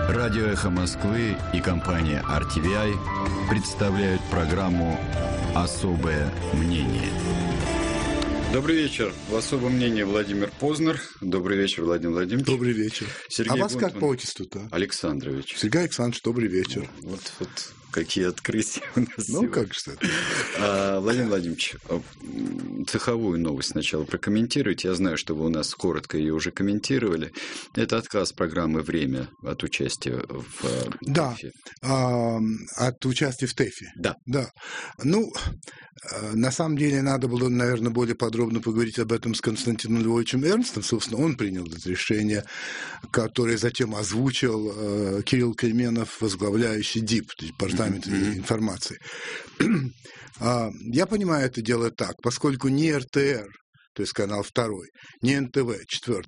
Радио «Эхо Москвы» и компания RTVI представляют программу «Особое мнение». Добрый вечер. В особом мнении Владимир Познер. Добрый вечер, Владимир Владимирович. Добрый вечер. Сергей вас Бунтман. как по отчеству-то? Александрович. Сергей Александрович, добрый вечер. Вот какие открытия у нас сегодня. Как же это? Владимир Владимирович, цеховую новость сначала прокомментируйте. Я знаю, что вы у нас коротко ее уже комментировали. Это отказ программы «Время» от участия в ТЭФе. Да, от участия в ТЭФе. Да. На самом деле, надо было, наверное, более подробно поговорить об этом с Константином Львовичем Эрнстом. Собственно, он принял это решение, которое затем озвучил Кирилл Кельменов, возглавляющий ДИП, Департамент информации. Я понимаю это дело так, поскольку ни РТР, то есть канал 2, ни НТВ 4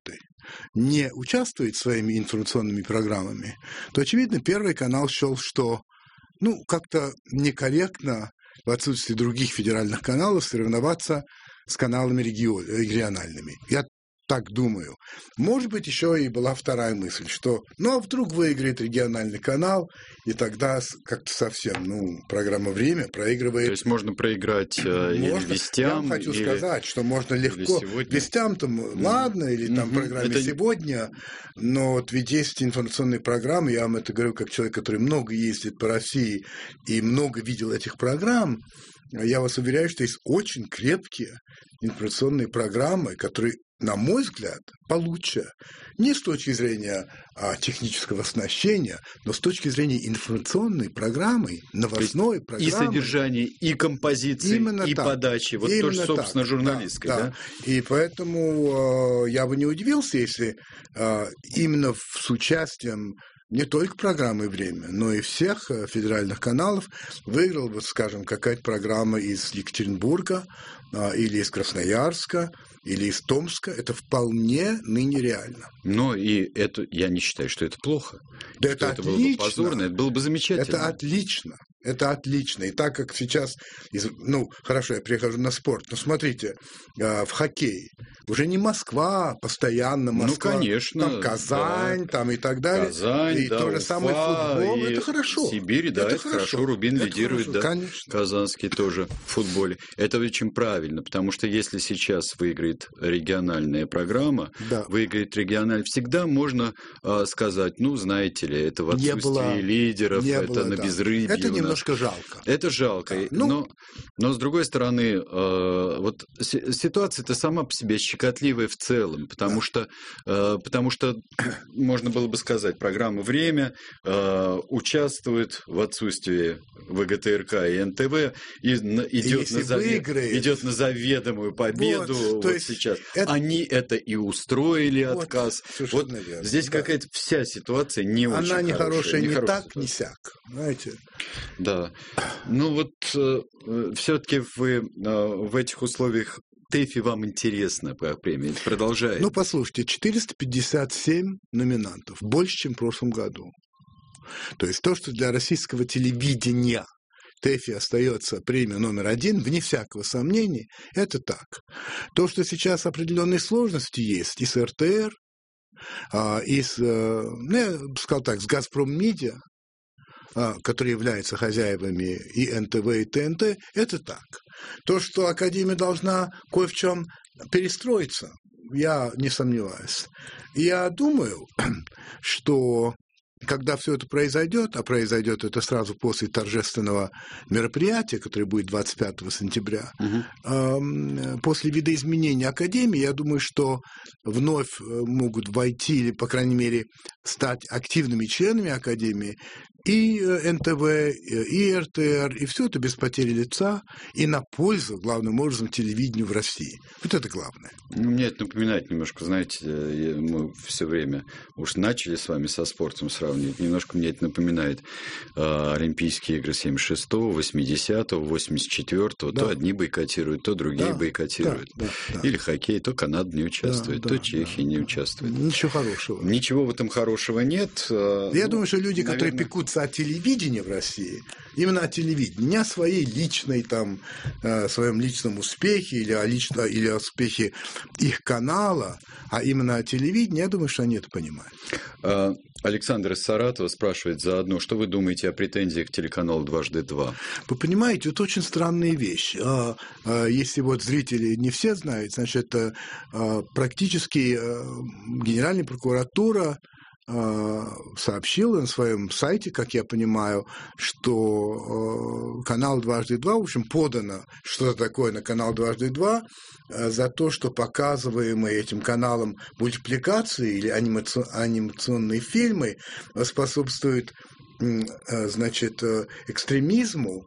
не участвует своими информационными программами, то, очевидно, Первый канал счел, что как-то некорректно в отсутствии других федеральных каналов соревноваться с каналами региональными. Я так думаю. Может быть, еще и была вторая мысль, что а вдруг выиграет региональный канал, и тогда как-то совсем, программа «Время» проигрывает. То есть можно проиграть или «Вестям». Я вам хочу сказать, что можно легко. «Вестям» там ладно, или там программе «Сегодня», но вот ведь есть информационные программы, я вам это говорю как человек, который много ездит по России и много видел этих программ, я вас уверяю, что есть очень крепкие информационные программы, которые, на мой взгляд, получше. Не с точки зрения технического оснащения, но с точки зрения информационной программы, новостной программы. И содержания, и композиции, именно и так. подачи. Вот именно тоже, собственно, так. журналистской. Да. И поэтому я бы не удивился, если именно с участием не только программы «Время», но и всех федеральных каналов выиграла бы, скажем, какая-то программа из Екатеринбурга или из Красноярска, или из Томска. Это вполне ныне реально. Но и это, я не считаю, что это плохо. Да это отлично. Было бы позорно, это было бы замечательно. Это отлично. Это отлично. И так как сейчас, хорошо, я перехожу на спорт, но смотрите, в хоккее уже не Москва, постоянно Москва. Конечно. Там Казань, там и так далее. Казань, и то же самое футбол, это хорошо. Сибирь, да, это хорошо. Рубин это лидирует, хорошо, да. Конечно. Казанский тоже в футболе. Это очень правильно, потому что если сейчас выиграет региональная программа, выиграет региональная, всегда можно сказать, знаете ли, это в отсутствии лидеров, это на безрыбье. Это немножко жалко. Это жалко. Да. Но с другой стороны, вот ситуация-то сама по себе щекотливая в целом, потому что можно было бы сказать, программа «Время» участвует в отсутствии ВГТРК и НТВ и идет на заведомую победу сейчас. Они это и устроили, отказ. Вот здесь какая-то вся ситуация не очень хорошая. Она нехорошая ни так, ни сяк. Знаете? Да. Все-таки вы в этих условиях ТЭФе вам интересно по премии? Продолжает. Послушайте, 457 номинантов. Больше, чем в прошлом году. То есть то, что для российского телевидения ТЭФе остается премия номер 1, вне всякого сомнения, это так. То, что сейчас определенные сложности есть и с РТР, и с, я бы сказал так, с «Газпром Медиа», которые являются хозяевами и НТВ, и ТНТ, это так. То, что Академия должна кое в чем перестроиться, я не сомневаюсь. Я думаю, что когда все это произойдет, а произойдет это сразу после торжественного мероприятия, которое будет 25 сентября, после видоизменения Академии, я думаю, что вновь могут войти, или, по крайней мере, стать активными членами Академии и НТВ, и РТР, и все это без потери лица, и на пользу, главным образом, телевидению в России. Вот это главное. Мне это напоминает немножко, знаете, мы все время уж начали с вами со спортом сравнивать, немножко мне это напоминает Олимпийские игры 76-го, 80-го, 84-го, то одни бойкотируют, то другие бойкотируют. Или хоккей, то Канада не участвует, то Чехия не участвует. Ничего хорошего. Ничего в этом хорошего нет. Я думаю, что люди, которые пекутся о телевидении в России, именно о телевидении, не о своей личной, своем личном успехе или о успехе их канала, а именно о телевидении, я думаю, что они это понимают. Александр из Саратова спрашивает заодно, что вы думаете о претензиях к телеканалу «Дважды два»? Вы понимаете, это очень странная вещь. Если вот зрители не все знают, значит, практически Генеральная прокуратура сообщила на своем сайте, как я понимаю, что канал «Дважды два», в общем, подано что-то такое на канал «Дважды два» за то, что показываемые этим каналом мультипликации или анимационные фильмы способствуют, значит, экстремизму,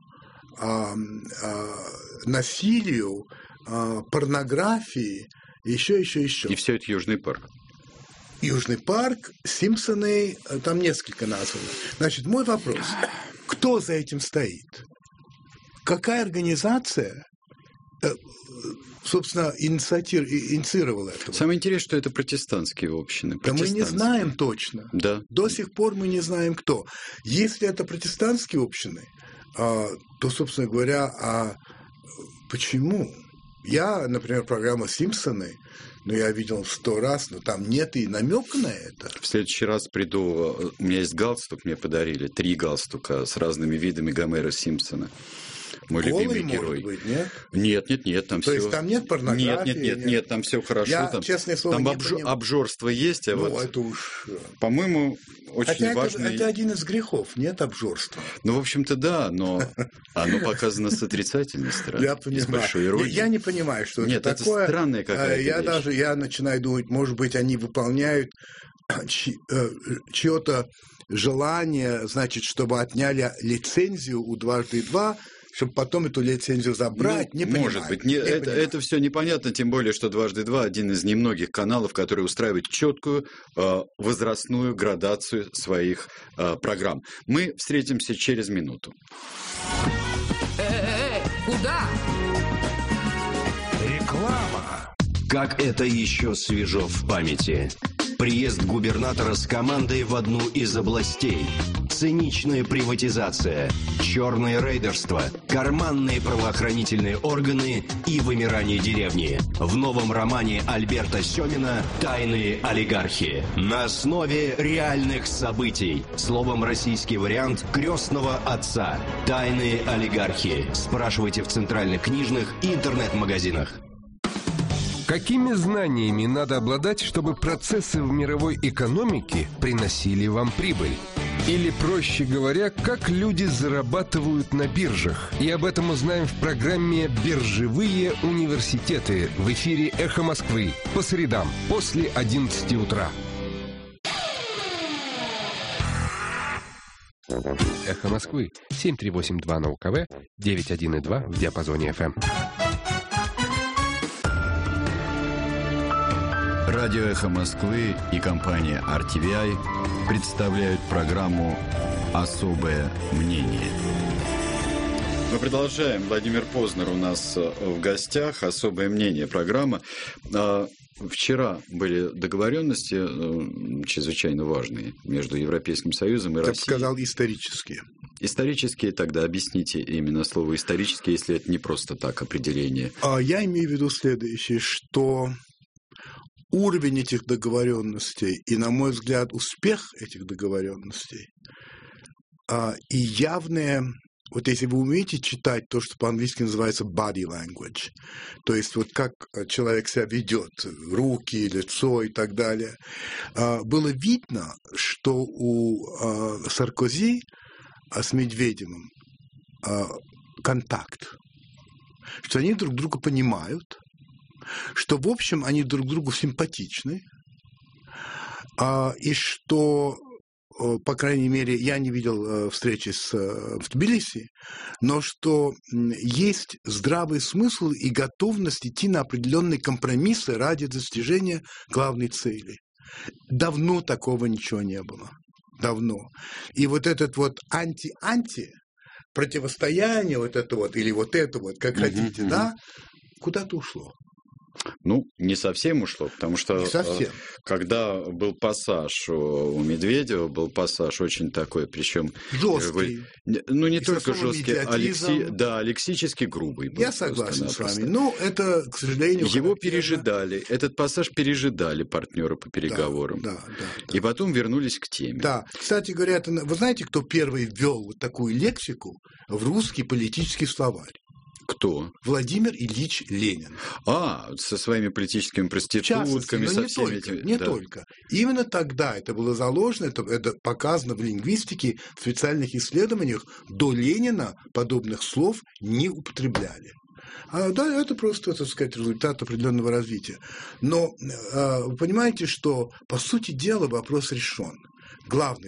насилию, порнографии, еще. И все это Южный парк. Южный парк, Симпсоны, там несколько названо. Значит, мой вопрос, кто за этим стоит? Какая организация, собственно, инициировала это? Самое интересное, что это протестантские общины. Да мы не знаем точно. Да. До сих пор мы не знаем, кто. Если это протестантские общины, то, собственно говоря, почему? Я, например, программа «Симпсоны», я видел 100 раз, но там нет и намека на это. В следующий раз приду, у меня есть галстук, мне подарили 3 галстука с разными видами Гомера Симпсона. Мой любимый герой. Может быть, нет? Нет, там То все. есть там нет порнографии? Нет, там все хорошо. Я, там, честное слово, там не понимаю. обжорство есть, а вот, это уж... по-моему, очень Хотя важно. это один из грехов, нет обжорства. Ну, в общем-то, да, но оно показано с отрицательной стороны. Я понимаю. С большой иронией. Я не понимаю, что нет, это такое. Нет, это странная какая-то вещь. Я начинаю думать, может быть, они выполняют чье-то желание, значит, чтобы отняли лицензию у «Дважды два», чтобы потом эту лицензию забрать, не понимаю. Может быть. Это все непонятно, тем более, что «Дважды два» один из немногих каналов, который устраивает четкую возрастную градацию своих программ. Мы встретимся через минуту. Куда? Реклама. Как это еще свежо в памяти? Приезд губернатора с командой в одну из областей. Циничная приватизация, черное рейдерство, карманные правоохранительные органы и вымирание деревни. В новом романе Альберта Сёмина «Тайные олигархи». На основе реальных событий. Словом, российский вариант «Крестного отца». «Тайные олигархи». Спрашивайте в центральных книжных и интернет-магазинах. Какими знаниями надо обладать, чтобы процессы в мировой экономике приносили вам прибыль? Или, проще говоря, как люди зарабатывают на биржах? И об этом узнаем в программе «Биржевые университеты» в эфире «Эхо Москвы» по средам после 11 утра. «Эхо Москвы» 7382 на УКВ, 91,2 в диапазоне FM. Радио «Эхо Москвы» и компания RTVI представляют программу «Особое мнение». Мы продолжаем. Владимир Познер у нас в гостях. «Особое мнение» программа. Вчера были договоренности чрезвычайно важные между Европейским Союзом и Россией. Я бы сказал, исторические. Исторические, тогда объясните именно слово «исторические», если это не просто так определение. Я имею в виду следующее, что уровень этих договоренностей и, на мой взгляд, успех этих договоренностей и явное, вот если вы умеете читать то, что по-английски называется body language, то есть вот как человек себя ведет, руки, лицо и так далее, было видно, что у Саркози с Медведевым контакт, что они друг друга понимают, что, в общем, они друг другу симпатичны, и что, по крайней мере, я не видел встречи в Тбилиси, но что есть здравый смысл и готовность идти на определенные компромиссы ради достижения главной цели. Давно такого ничего не было. Давно. И вот этот вот анти-анти, противостояние вот это вот, или вот это вот, как хотите, да, куда-то ушло. Ну, не совсем ушло, потому что когда был пассаж у Медведева, был пассаж очень такой, причем жесткий. Ну, не только жесткий, лексически грубый был. Я согласен с вами. Но это, к сожалению, его пережидали. Этот пассаж пережидали партнеры по переговорам. Да. И потом вернулись к теме. Да. Кстати говоря, вы знаете, кто первый ввел вот такую лексику в русский политический словарь? Кто? Владимир Ильич Ленин. Со своими политическими проститутками, со всеми этими. Не только. Именно тогда это было заложено, это показано в лингвистике, в специальных исследованиях. До Ленина подобных слов не употребляли. Да, это просто, так сказать, результат определенного развития. Но вы понимаете, что, по сути дела, вопрос решен. Главный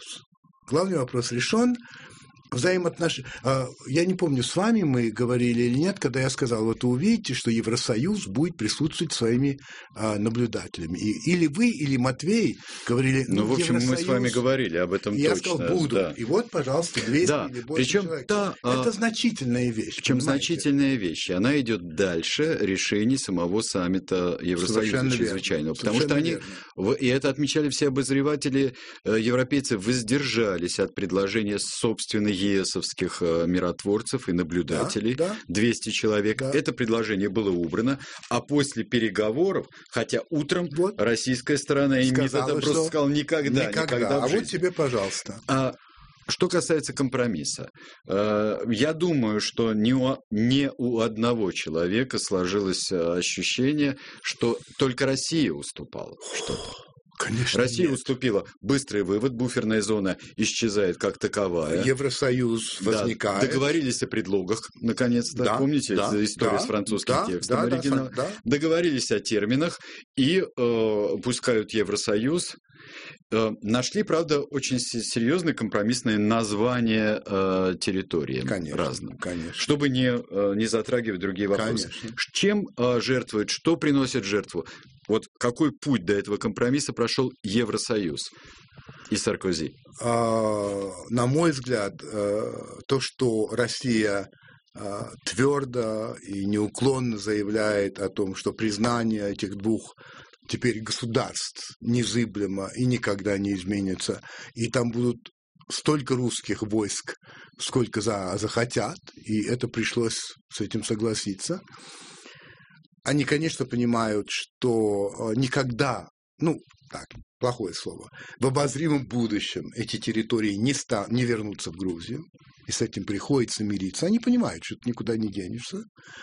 вопрос решен. Взаимоотношения. Я не помню, с вами мы говорили или нет, когда я сказал, вот увидите, что Евросоюз будет присутствовать своими наблюдателями. Или вы, или Матвей говорили, в общем, мы с вами говорили об этом я точно. Я сказал, будут. Да. И вот, пожалуйста, 200 или больше человек. Это значительная вещь. Причем значительная вещь. Она идет дальше решений самого саммита Евросоюза чрезвычайного. Потому что они, и это отмечали все обозреватели, европейцы воздержались от предложения собственной ЕСовских миротворцев и наблюдателей, 200 человек. Это предложение было убрано, а после переговоров, хотя утром российская сторона просто сказала никогда. А вот тебе, пожалуйста. Что касается компромисса, я думаю, что не у одного человека сложилось ощущение, что только Россия уступала что-то. Конечно, Россия уступила. Быстрый вывод, буферная зона исчезает как таковая. Евросоюз возникает. Договорились о предлогах, наконец-то. Помните, история с французским текстом оригинала? Договорились о терминах и пускают Евросоюз. Нашли, правда, очень серьезное компромиссное название территории разным, чтобы не затрагивать другие вопросы. Конечно. Чем жертвует, что приносит жертву? Вот какой путь до этого компромисса прошел Евросоюз и Саркози? На мой взгляд, то, что Россия твердо и неуклонно заявляет о том, что признание этих двух теперь государств незыблемо и никогда не изменится, и там будут столько русских войск, сколько захотят, и это пришлось с этим согласиться. Они, конечно, понимают, что никогда, плохое слово, в обозримом будущем эти территории не вернутся в Грузию, и с этим приходится мириться. Они понимают, что ты никуда не денешься.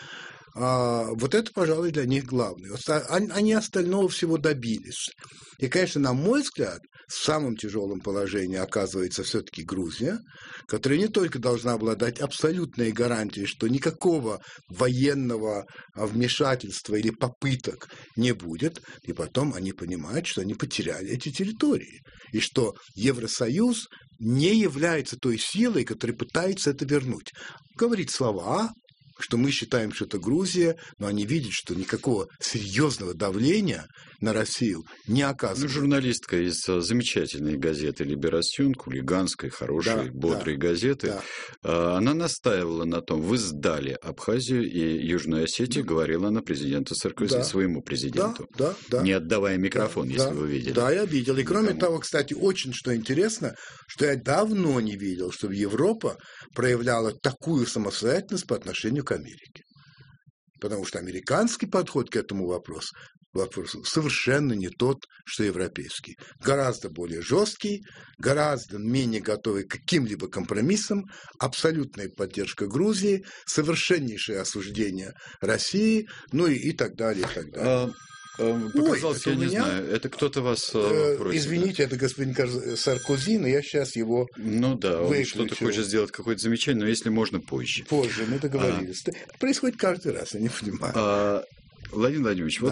Вот это, пожалуй, для них главное. Они остального всего добились. И, конечно, на мой взгляд, в самом тяжелом положении оказывается все-таки Грузия, которая не только должна обладать абсолютной гарантией, что никакого военного вмешательства или попыток не будет, и потом они понимают, что они потеряли эти территории, и что Евросоюз не является той силой, которая пытается это вернуть. Говорит слова, что мы считаем, что это Грузия, но они видят, что никакого серьезного давления на Россию не оказывается. Журналистка из замечательной газеты «Либерасьон», хулиганской, хорошей, бодрой газеты, она настаивала на том, вы сдали Абхазию и Южную Осетию, говорила она президенту Саркози, своему президенту, не отдавая микрофон, если вы видели. Да, я видел. И кроме того, кстати, очень что интересно, что я давно не видел, чтобы Европа проявляла такую самостоятельность по отношению к Америке. Потому что американский подход к этому вопросу совершенно не тот, что европейский. Гораздо более жесткий, гораздо менее готовый к каким-либо компромиссам, абсолютная поддержка Грузии, совершеннейшее осуждение России, и так далее, и так далее. Показалось, я не знаю, это кто-то вас просит. Извините, это господин Саркози, но я сейчас его он что-то хочет сделать, какое-то замечание, но если можно, позже. Позже, мы договорились. Происходит каждый раз, я не понимаю. Владимир Владимирович,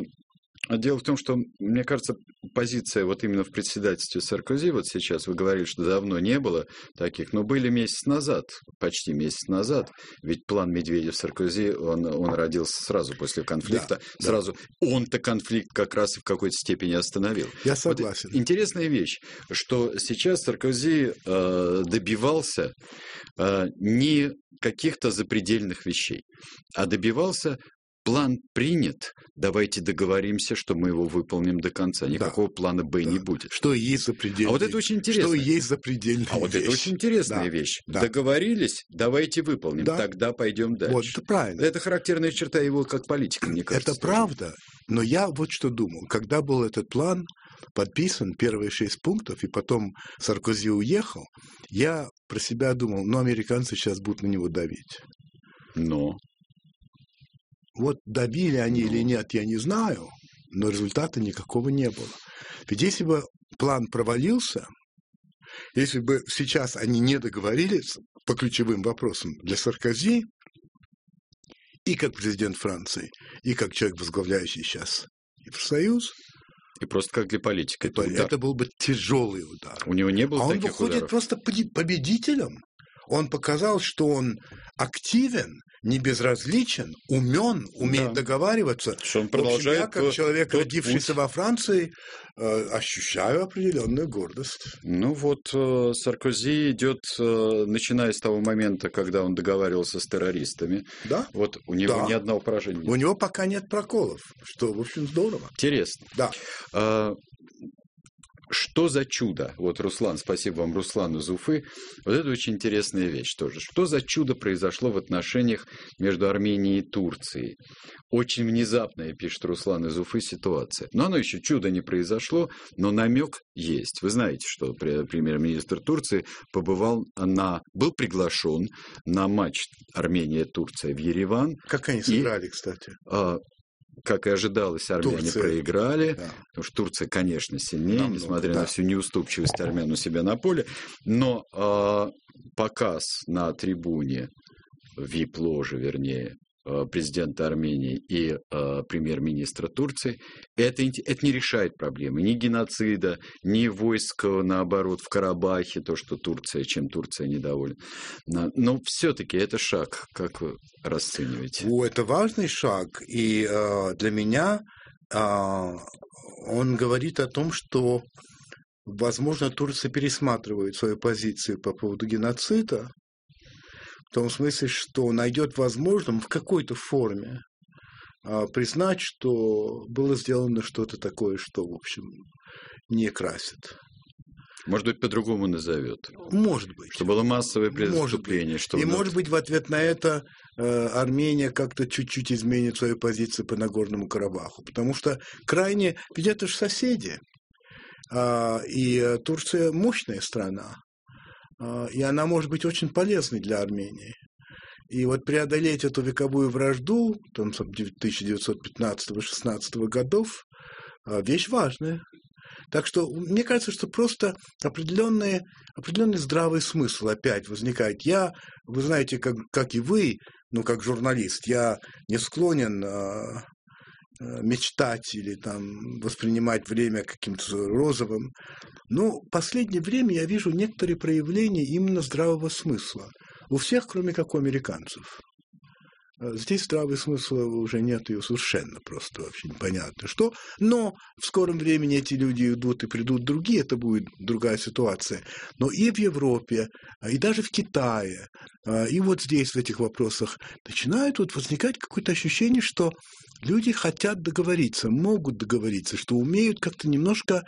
дело в том, что, мне кажется, позиция именно в председательстве Саркози, сейчас вы говорили, что давно не было таких, но были месяц назад, почти месяц назад, ведь план Медведев-Саркози, он родился сразу после конфликта, сразу он-то конфликт как раз в какой-то степени остановил. Я согласен. Интересная вещь, что сейчас Саркози добивался не каких-то запредельных вещей, а добивался план принят, давайте договоримся, что мы его выполним до конца. Никакого плана «Б» не будет. Что есть запредельная. А вот это очень интересно. Что есть запредельная вещь. Вот это очень интересная вещь. Да. Договорились, давайте выполним. Да. Тогда пойдем дальше. Вот, это правильно. Это характерная черта его как политика, мне кажется. Это правда. Но я вот что думал. Когда был этот план подписан, первые 6 пунктов, и потом Саркози уехал, я про себя думал, американцы сейчас будут на него давить. Но... Вот давили они или нет, я не знаю, но результата никакого не было. Ведь если бы план провалился, если бы сейчас они не договорились по ключевым вопросам для Саркози, и как президент Франции, и как человек, возглавляющий сейчас Евросоюз, и просто как для политика. Это был бы тяжелый удар. У него не было таких выходит ударов. Просто победителем. Он показал, что он активен, не безразличен, умен, умеет договариваться. Что он продолжает. Я, как человек, родившийся во Франции, ощущаю определенную гордость. Саркози идет, начиная с того момента, когда он договаривался с террористами. Да. Вот у него ни одного поражения. У него пока нет проколов, что, в общем, здорово. Интересно. Да. Что за чудо? Вот, Руслан, спасибо вам, Руслан из Уфы. Вот это очень интересная вещь тоже. Что за чудо произошло в отношениях между Арменией и Турцией? Очень внезапная, пишет Руслан из Уфы, ситуация. Но оно еще чудо не произошло, но намек есть. Вы знаете, что премьер-министр Турции был приглашен на матч Армения-Турция в Ереван. Как они сыграли, кстати? Как и ожидалось, армяне проиграли. Да. Потому что Турция, конечно, сильнее, несмотря на всю неуступчивость армян у себя на поле. Но показ на трибуне, вип-ложе, вернее, президента Армении и премьер-министра Турции, это не решает проблемы ни геноцида, ни войск, наоборот, в Карабахе, чем Турция недовольна. Но все-таки это шаг, как вы расцениваете? Это важный шаг, и для меня он говорит о том, что, возможно, Турция пересматривает свою позицию по поводу геноцида, в том смысле, что найдет возможным в какой-то форме признать, что было сделано что-то такое, что, в общем, не красит. Может быть, по-другому назовет. Может быть. Что было массовое преступление. Может быть, в ответ на это Армения как-то чуть-чуть изменит свою позицию по Нагорному Карабаху. Потому что крайне... Ведь это же соседи. И Турция мощная страна. И она может быть очень полезной для Армении. И вот преодолеть эту вековую вражду, там, 1915-16 годов, вещь важная. Так что мне кажется, что просто определенный здравый смысл опять возникает. Вы знаете, как и вы, как журналист, я не склонен мечтать или воспринимать время каким-то розовым. Но в последнее время я вижу некоторые проявления именно здравого смысла. У всех, кроме как у американцев. Здесь здравого смысла уже нет, и совершенно просто вообще непонятно что. Но в скором времени эти люди идут и придут другие, это будет другая ситуация. Но и в Европе, и даже в Китае, и вот здесь в этих вопросах начинает возникать какое-то ощущение, что люди хотят договориться, могут договориться, что умеют как-то немножко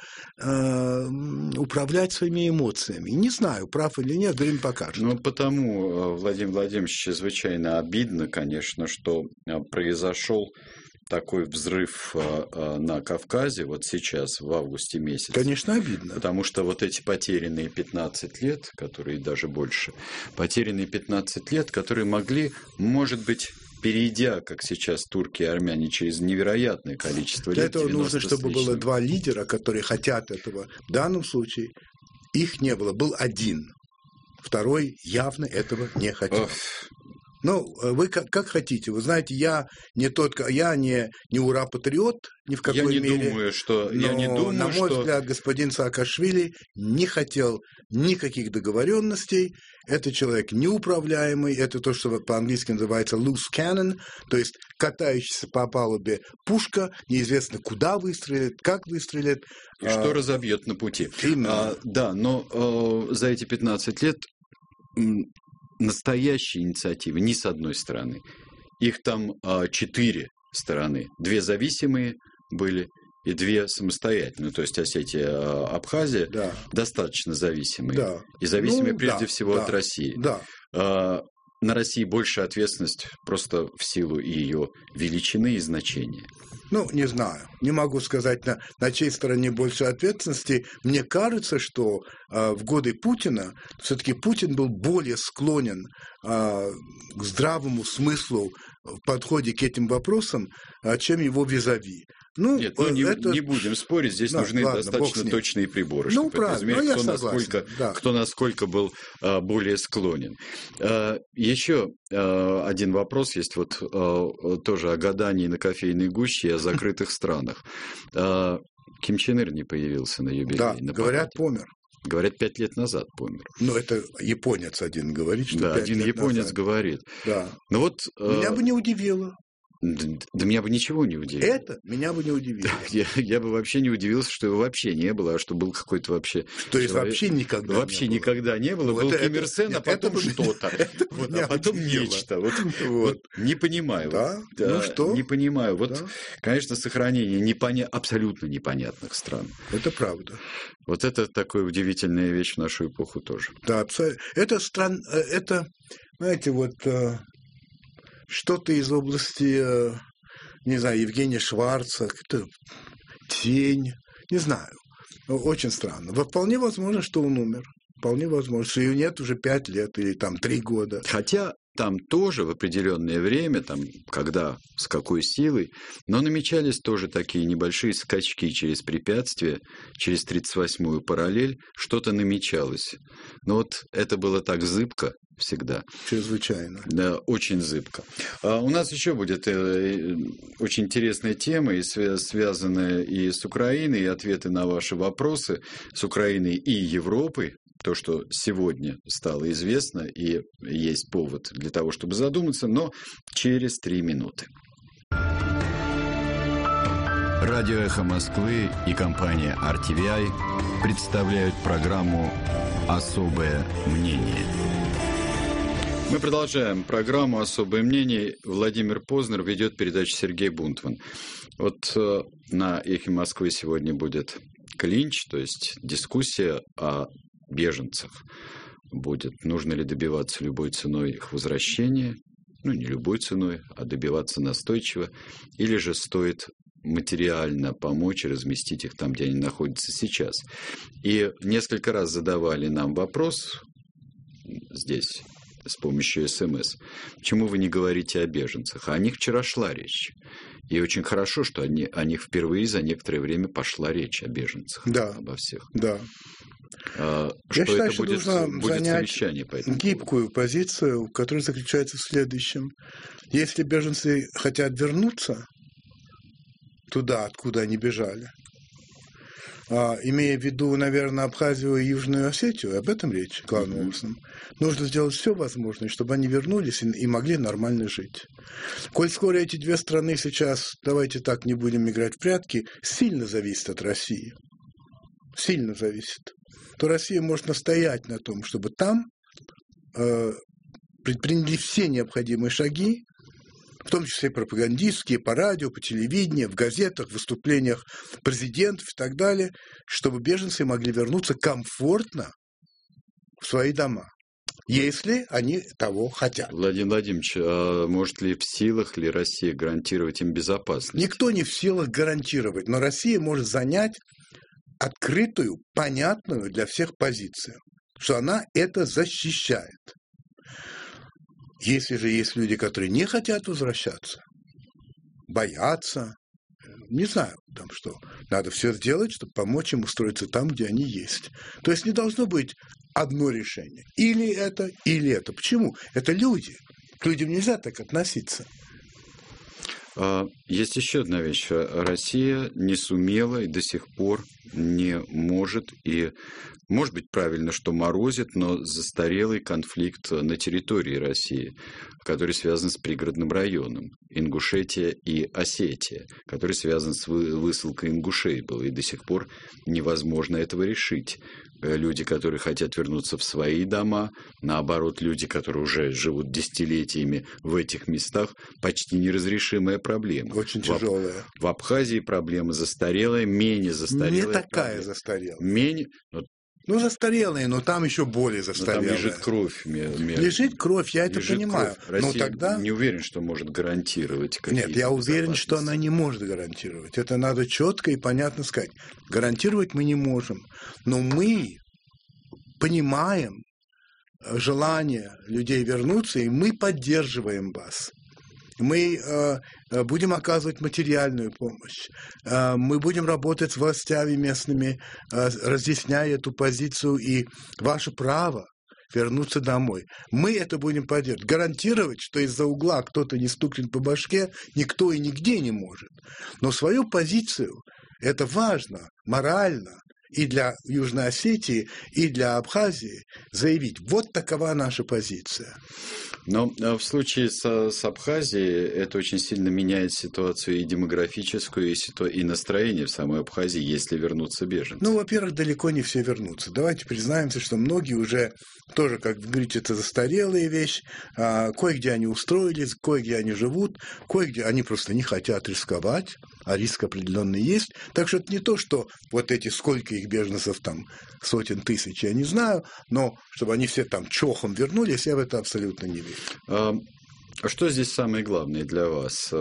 управлять своими эмоциями. Не знаю, прав или нет, время покажет. Потому, Владимир Владимирович, чрезвычайно обидно, конечно, что произошел такой взрыв на Кавказе вот сейчас, в августе месяце. Конечно, обидно. Потому что вот эти потерянные 15 лет, которые даже больше, потерянные 15 лет, которые могли, может быть, перейдя, как сейчас турки и армяне, через невероятное количество лет. Для этого нужно, чтобы было два лидера, которые хотят этого. В данном случае их не было. Был один. Второй явно этого не хотел. Вы как хотите. Вы знаете, я не ура-патриот ни в какой мере. Я не думаю, на мой взгляд, господин Саакашвили не хотел никаких договоренностей. Это человек неуправляемый. Это то, что по-английски называется loose cannon, то есть катающаяся по палубе пушка, неизвестно куда выстрелит, как выстрелит. И что разобьет на пути. Но за эти 15 лет настоящие инициативы ни с одной стороны. Их там 4 стороны. 2 зависимые были и 2 самостоятельные. То есть Осетия, Абхазия достаточно зависимые. Да. И зависимые прежде всего от России. Да. На России большая ответственность просто в силу ее величины и значения. Ну, не знаю. Не могу сказать, на чьей стороне больше ответственности. Мне кажется, что в годы Путина все-таки Путин был более склонен к здравому смыслу в подходе к этим вопросам, чем его визави. Ну, нет, не будем спорить, здесь нужны достаточно точные приборы, чтобы измерить, кто насколько был более склонен. Еще один вопрос есть, вот тоже о гадании на кофейной гуще и о закрытых странах. Ким Чен Ир не появился на юбилей. Да, говорят, помер. Говорят, 5 лет назад помер. Ну, это японец один говорит, что 5 лет назад. Да, один японец говорит. Да. Но вот, меня бы не удивило. Да меня бы ничего не удивило. Это меня бы не удивило. Я бы вообще не удивился, что его вообще не было, а что был какой-то вообще... То есть вообще никогда вообще не было. Никогда не было. Был Ким Ир Сен, а потом что-то. А потом нечто. Вот не понимаю. Да? Ну что? Не понимаю. Вот, конечно, сохранение абсолютно непонятных стран. Это правда. Вот это такая удивительная вещь в нашу эпоху тоже. Да, абсолютно. Это, знаете, вот... Что-то из области, не знаю, Евгения Шварца, тень, не знаю. Очень странно. Вполне возможно, что он умер. Вполне возможно, что ее нет уже 5 лет или там 3 года. Хотя там тоже в определенное время, там, когда, с какой силой, но намечались тоже такие небольшие скачки через препятствия, через 38-ю параллель, что-то намечалось. Но вот это было так зыбко всегда. Чрезвычайно. Да, очень зыбко. У нас еще будет очень интересная тема, связанная и с Украиной, и ответы на ваши вопросы с Украиной и Европой. То, что сегодня стало известно, и есть повод для того, чтобы задуматься, но через 3 минуты. Радио «Эхо Москвы» и компания RTVI представляют программу «Особое мнение». Мы продолжаем программу «Особое мнение». Владимир Познер ведет передачу Сергей Бунтман. Вот на «Эхе Москвы» сегодня будет клинч, то есть дискуссия о беженцах. Будет, нужно ли добиваться любой ценой их возвращения, ну не любой ценой, а добиваться настойчиво, или же стоит материально помочь и разместить их там, где они находятся сейчас. И несколько раз задавали нам вопрос здесь с помощью СМС. Почему вы не говорите о беженцах? А о них вчера шла речь. И очень хорошо, что о них впервые за некоторое время пошла речь о беженцах. Да. Обо всех. Да. Я считаю, что нужно занять гибкую позицию, которая заключается в следующем. Если беженцы хотят вернуться туда, откуда они бежали, имея в виду, наверное, Абхазию и Южную Осетию, об этом речь главным образом, нужно сделать все возможное, чтобы они вернулись и могли нормально жить. Коль скоро эти 2 страны сейчас, давайте так, не будем играть в прятки, сильно зависят от России, сильно зависит, то Россия может настоять на том, чтобы там предприняли все необходимые шаги, в том числе пропагандистские, по радио, по телевидению, в газетах, в выступлениях президентов и так далее, чтобы беженцы могли вернуться комфортно в свои дома, если они того хотят. Владимир Владимирович, а может ли в силах ли Россия гарантировать им безопасность? Никто не в силах гарантировать, но Россия может занять открытую, понятную для всех позицию, что она это защищает. Если же есть люди, которые не хотят возвращаться, боятся, не знаю, там что, надо все сделать, чтобы помочь им устроиться там, где они есть. То есть не должно быть одно решение. Или это, или это. Почему? Это люди. К людям нельзя так относиться. Есть еще одна вещь. Россия не сумела и до сих пор не может, и может быть правильно, что морозит, но застарелый конфликт на территории России, который связан с пригородным районом Ингушетия и Осетия, который связан с высылкой ингушей был, и до сих пор невозможно этого решить. Люди, которые хотят вернуться в свои дома, наоборот, люди, которые уже живут десятилетиями в этих местах, почти неразрешимая проблема. Очень тяжелая. В Абхазии проблема застарелая, менее застарелая. Не такая проблема. застарелая. Менее... Ну, застарелая, но там еще более застарелая. Там лежит кровь. Лежит кровь, я это понимаю. Россия но тогда... не уверен, что может гарантировать какие-то. Нет, я уверен, что она не может гарантировать. Это надо четко и понятно сказать. Гарантировать мы не можем. Но мы понимаем желание людей вернуться, и мы поддерживаем вас. Мы будем оказывать материальную помощь. Мы будем работать с властями местными, разъясняя эту позицию и ваше право вернуться домой. Мы это будем поддерживать. Гарантировать, что из-за угла кто-то не стукнет по башке, никто и нигде не может. Но свою позицию, это важно, морально, и для Южной Осетии, и для Абхазии заявить, вот такова наша позиция. Но в случае с Абхазией это очень сильно меняет ситуацию и демографическую, и настроение в самой Абхазии, если вернутся беженцы. Ну, во-первых, далеко не все вернутся. Давайте признаемся, что многие уже тоже, как вы говорите, это застарелая вещь. Кое-где они устроились, кое-где они живут, кое-где они просто не хотят рисковать, а риск определенный есть. Так что это не то, что вот эти, сколько их беженцев там, сотен тысяч, я не знаю, но чтобы они все там чохом вернулись, я в это абсолютно не верю. А что здесь самое главное для вас?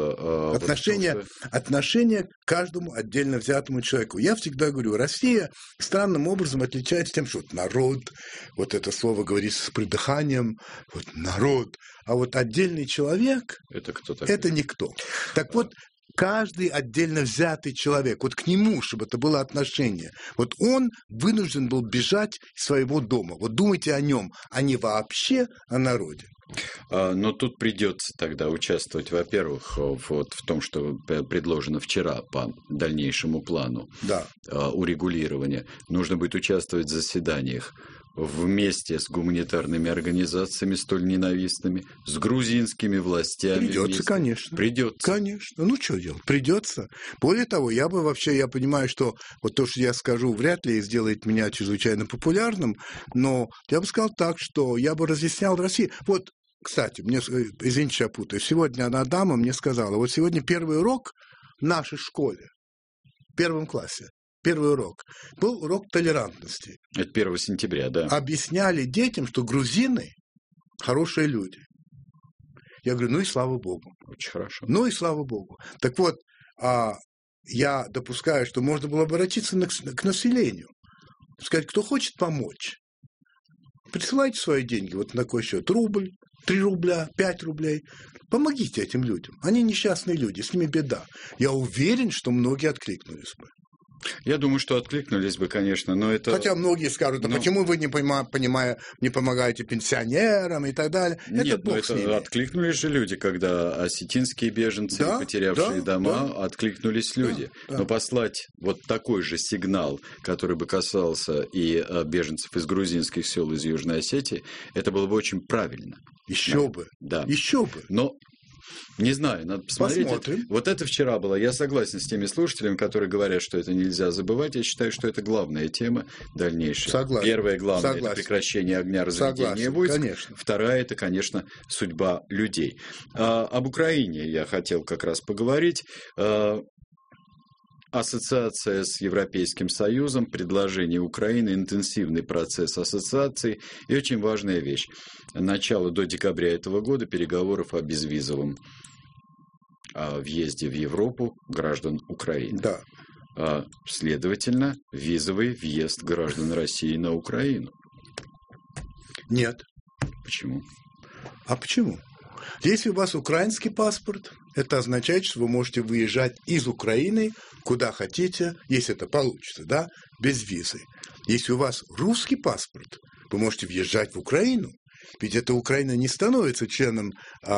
Отношение к каждому отдельно взятому человеку. Я всегда говорю, Россия странным образом отличается тем, что вот народ, вот это слово говорится с придыханием, вот народ, а вот отдельный человек – это кто такой? Это никто. Так вот, каждый отдельно взятый человек, вот к нему, чтобы это было отношение, вот он вынужден был бежать из своего дома. Вот думайте о нем, а не вообще о народе. Но тут придется тогда участвовать, во-первых, вот в том, что предложено вчера по дальнейшему плану урегулирования. Нужно будет участвовать в заседаниях вместе с гуманитарными организациями столь ненавистными, с грузинскими властями. Придется, вместе. конечно. Придется. Конечно. Ну, что делать? Придется. Более того, я понимаю, что вот то, что я скажу, вряд ли сделает меня чрезвычайно популярным, но я бы сказал так, что я бы разъяснял России. Вот, кстати, извините, что я путаю, сегодня одна дама мне сказала, вот сегодня первый урок в нашей школе, в первом классе, первый урок был урок толерантности. Это 1 сентября, да. Объясняли детям, что грузины хорошие люди. Я говорю, ну и слава Богу. Очень хорошо. Ну и слава Богу. Так вот, я допускаю, что можно было обратиться к населению. Сказать, кто хочет помочь, присылайте свои деньги вот на такой счет. Рубль, 3 рубля, 5 рублей. Помогите этим людям. Они несчастные люди, с ними беда. Я уверен, что многие откликнулись бы. Я думаю, что откликнулись бы, конечно, но это... Хотя многие скажут, почему вы не помогаете пенсионерам и так далее. Нет, но это откликнулись же люди, когда осетинские беженцы, потерявшие дома, откликнулись люди. Да. Но послать вот такой же сигнал, который бы касался и беженцев из грузинских сел, из Южной Осетии, это было бы очень правильно. Еще бы. Да. Еще бы. Но... Не знаю, надо посмотреть. Посмотрим. Вот это вчера было. Я согласен с теми слушателями, которые говорят, что это нельзя забывать. Я считаю, что это главная тема дальнейшая. Согласен. Первая главная – это Согласен. прекращение огня, разведение войск. Конечно. Вторая – это, конечно, судьба людей. Об Украине я хотел как раз поговорить. Ассоциация с Европейским Союзом, предложение Украины, интенсивный процесс ассоциации и очень важная вещь. Начало до декабря этого года переговоров о безвизовом въезде в Европу граждан Украины. Да. Следовательно, визовый въезд граждан России на Украину. Нет. Почему? А почему? Если у вас украинский паспорт, это означает, что вы можете выезжать из Украины куда хотите, если это получится, да, без визы. Если у вас русский паспорт, вы можете въезжать в Украину, ведь эта Украина не становится членом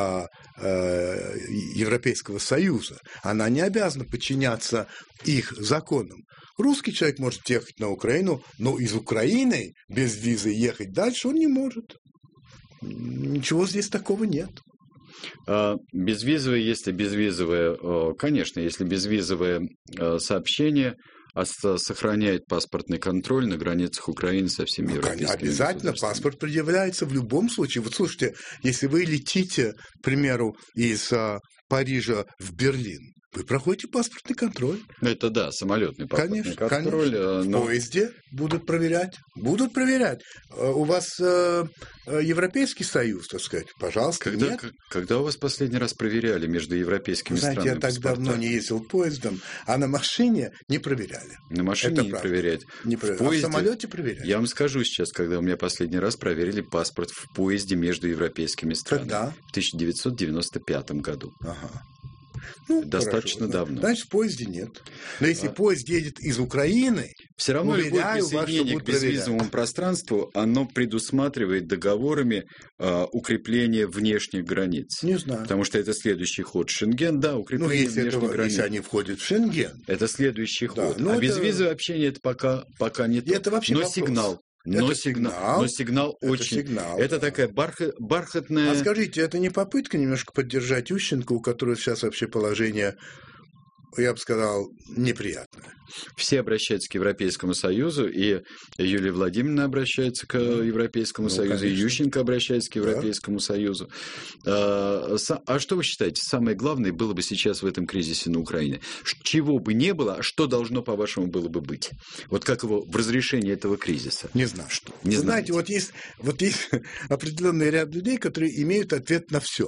Европейского Союза. Она не обязана подчиняться их законам. Русский человек может ехать на Украину, но из Украины без визы ехать дальше он не может. Ничего здесь такого нет. Безвизовое, если безвизовое, конечно, если безвизовое сообщение сохраняет паспортный контроль на границах Украины со всеми европейскими обязательно паспорт предъявляется в любом случае. Вот слушайте, если вы летите, к примеру, из Парижа в Берлин, вы проходите паспортный контроль. Это да, самолетный паспортный Конечно, контроль. конечно. Но... В поезде будут проверять. Будут проверять. У вас Европейский Союз, так сказать, пожалуйста, нет. Когда у вас последний раз проверяли между европейскими странами? Знаете, я так давно не ездил поездом, а на машине не проверяли. На машине это не правда. проверять. Не проверяли. Поезде... А в самолете проверяли. Я вам скажу сейчас, когда у меня последний раз проверили паспорт в поезде между европейскими странами. Когда? В 1995 году. Ага. Достаточно давно. Значит, в поезде нет. Но если поезд едет из Украины, все равно любое присоединение к безвизовому проверять. Пространству, оно предусматривает договорами укрепление внешних границ. Не знаю. Потому что это следующий ход. Шенген, да, укрепление внешних границ. Если они входят в Шенген. Это следующий ход. Да, безвизовое общение это пока не то. Это вообще но вопрос. сигнал. Но сигнал очень... Сигнал, это такая бархатная... А скажите, это не попытка немножко поддержать Ющенко, у которого сейчас вообще положение, я бы сказал, неприятное? Все обращаются к Европейскому Союзу, и Юлия Владимировна обращается к Европейскому Союзу, конечно. И Ющенко обращается к Европейскому Союзу. А что вы считаете, самое главное было бы сейчас в этом кризисе на Украине? Чего бы не было, а что должно, по-вашему, было бы быть? Вот как его в разрешении этого кризиса? Не знаю. Не знаете, вот есть определенный ряд людей, которые имеют ответ на все.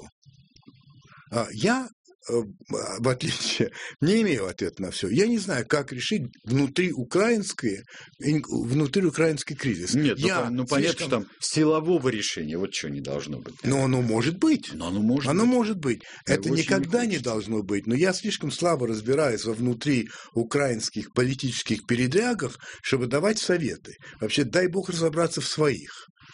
Я, в отличие, не имею ответа на все. Я не знаю, как решить внутриукраинский кризис. Нет, понятно, что там силового решения, вот что не должно быть. Но оно может быть. Оно может быть. Это никогда не должно быть. Но я слишком слабо разбираюсь во внутриукраинских политических передрягах, чтобы давать советы. Вообще, дай бог разобраться в своих.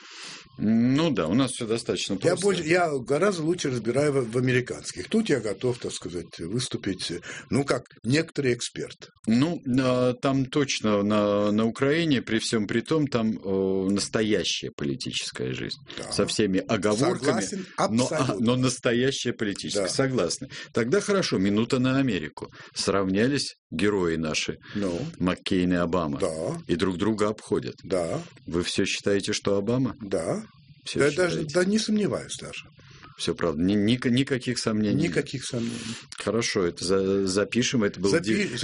Ну да, у нас все достаточно просто. Я гораздо лучше разбираю в американских. Тут я готов, так сказать, выступить, как некоторый эксперт. Там точно на Украине, при всем при том, там настоящая политическая жизнь. Да. Со всеми оговорками. Согласен, но настоящая политическая. Да. Согласны. Тогда хорошо, минута на Америку. Сравнялись герои наши, Маккейн и Обама. Да. И друг друга обходят. Да. Вы все считаете, что Обама? Да. Да, не сомневаюсь даже. Все правда. Никаких сомнений. Никаких сомнений. Хорошо, это запишем. Это было 9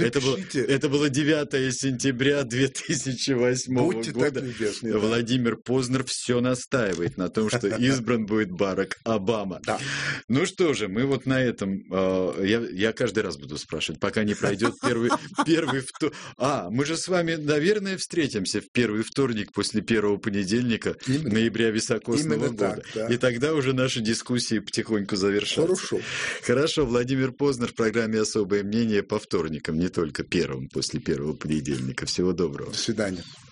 сентября 2008 Будьте года. Так любезны, Владимир Познер все настаивает на том, что избран будет Барак Обама. Да. Ну что же, мы вот на этом... Я каждый раз буду спрашивать, пока не пройдет первый вторник. Мы же с вами, наверное, встретимся в первый вторник после первого понедельника ноября високосного года. Так, да. И тогда уже наши дискуссии потихоньку завершатся. Хорошо. Владимир Познер в программе «Особое мнение» по вторникам, не только первым, после первого понедельника. Всего доброго. До свидания.